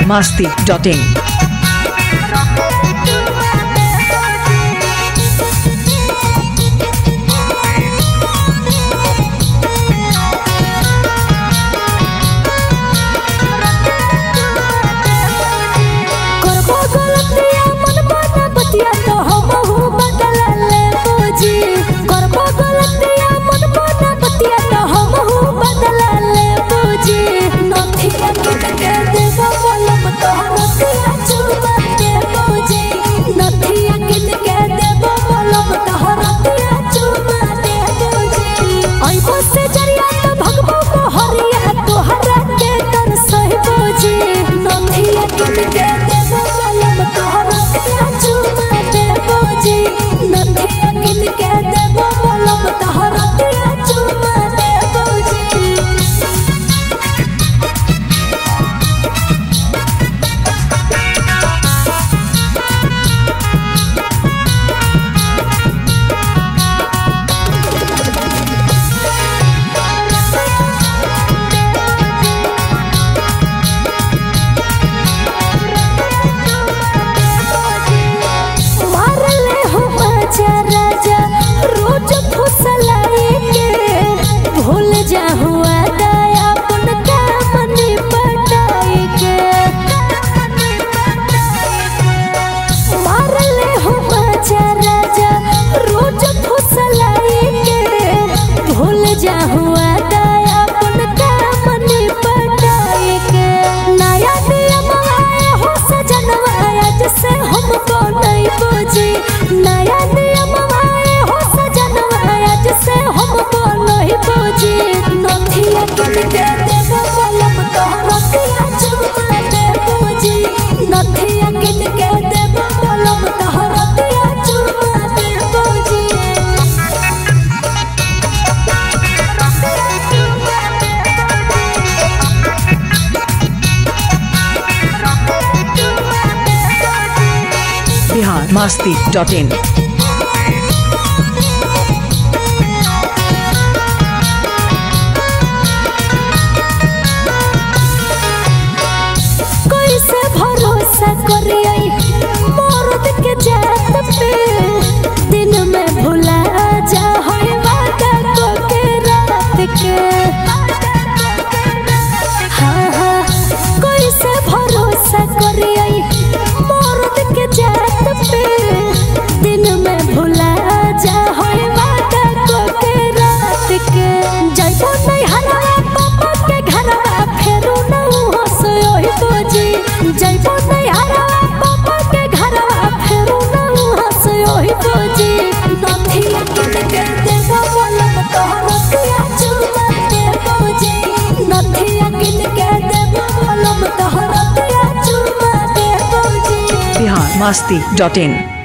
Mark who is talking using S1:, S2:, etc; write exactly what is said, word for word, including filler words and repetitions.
S1: बिहार मस्ती dot in. Bihar मस्ती dot in.
S2: कोई से भरोसा करिए मर्द के जात पे, दिन में भुला जा होए वादा को के रात के। हाँ हाँ कोई से भरोसा करिए मर्द के जात पे, दिन में भुला जा होए वादा को के रात के। जइबो नहीं हरवा पापा के घरवा फेरू न हंसो ही बोजी। जइबो नहीं हरवा पापा के घरवा फेरू न हंसो ही बोजी। नथिया किन के देबो बोलब तोहर पिया चुमा दे बोजी। नथिया किन के देबो बोलब तोहर पिया चुमा दे बोजी।
S1: बिहार मस्ती डॉट इन।